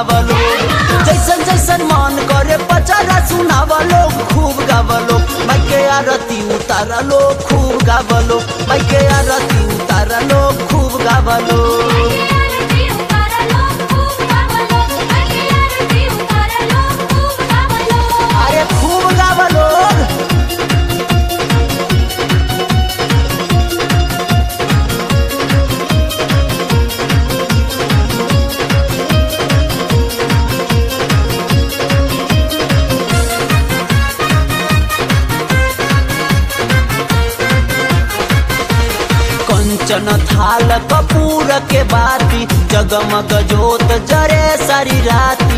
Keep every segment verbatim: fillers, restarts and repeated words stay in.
गावलो जैसन जैसन मन करे पचरा सुनावलो खूब गावलो माई के आरती उतारलो खूब गावलो माई के आरती उतारलो खूब गावलो अरे खूब गावलो कंचन थाल कपूर के बाती जगमग जोत जरे सारी राती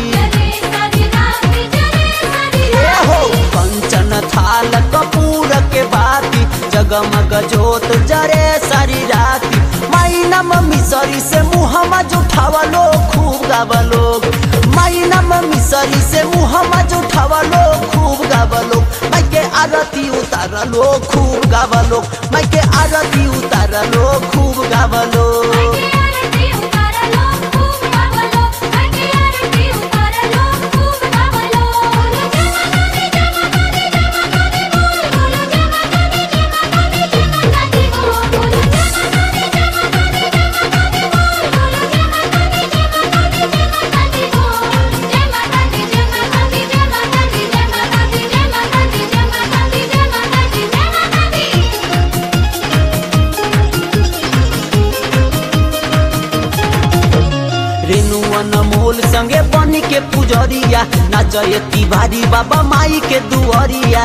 ए हो कंचन थाल कपूर के बाती जगमग जोत जरे सारी राती माई नम मिसरी से मुहम्मद उठावलो खूब गावलो माई नम मिसरी से मुहम्मद उठावलो खूब गावलो माई के आरती उतारलो खूब गावलो माई के आरती उतारलो खूब गावलो अनमोल संगे बनी के पुजरिया नाचय तिवारी बाबा माई के दुआरिया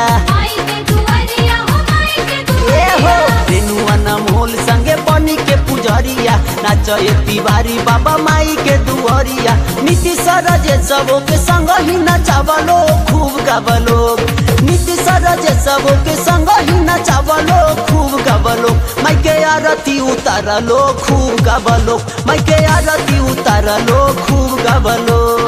ए हो रेणु अनमोल संगे बनी के पुजरिया नाचय तिवारी बाबा माई के दुआरिया नीति सरजे सबो के संग ही नचावलो खूब गावलो नीति सरजे सबो के संग ही नचावलो खूब गावलो माई के आरती उतारलो खूब गावलो माई के आरती उतारलो खूब गावलो।